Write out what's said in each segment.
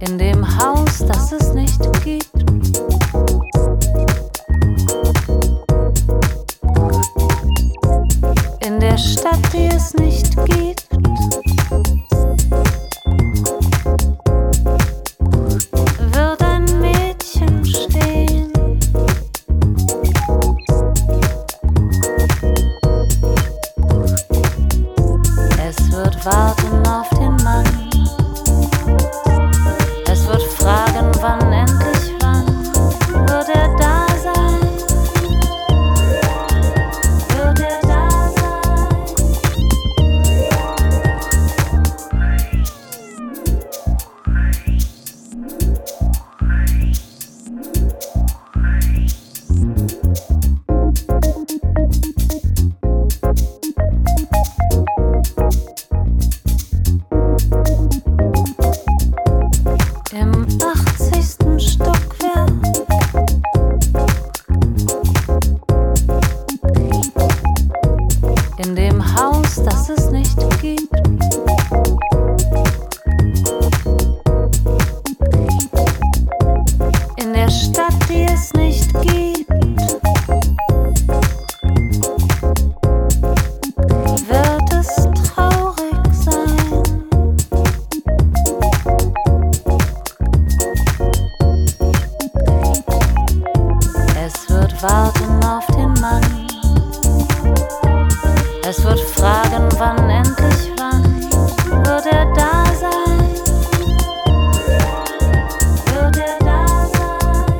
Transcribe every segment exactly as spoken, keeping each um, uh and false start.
in dem Haus, das es nicht gibt. In der Stadt, die es nicht gibt. Wird ein Mädchen stehen. Es wird warten auf den Mann. Es wird fragen, wann endlich wann wird er da sein? Wird er da sein? Im achtzigsten Stockwerk in dem Haus, das es nicht gibt. In der Stadt, die es nicht gibt. Wird es traurig sein? Es wird warten auf den Mann. Es wird fragen, wann endlich wann wird er da sein? Wird er da sein?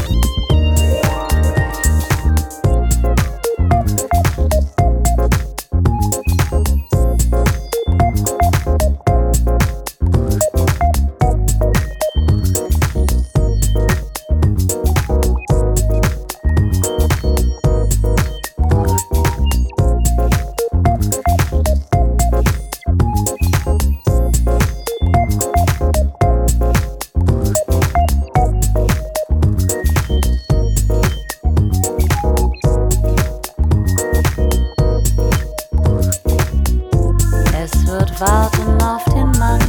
Es wird warten auf den Mann.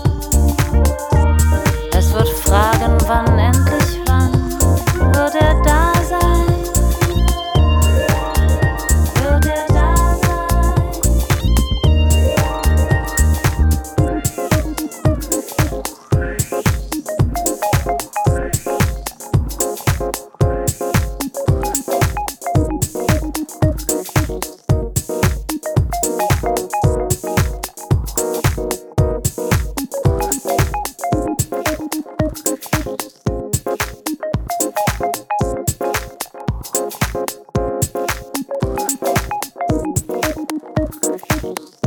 Es wird fragen, wann endlich wann wird er da sein? Wird er da sein?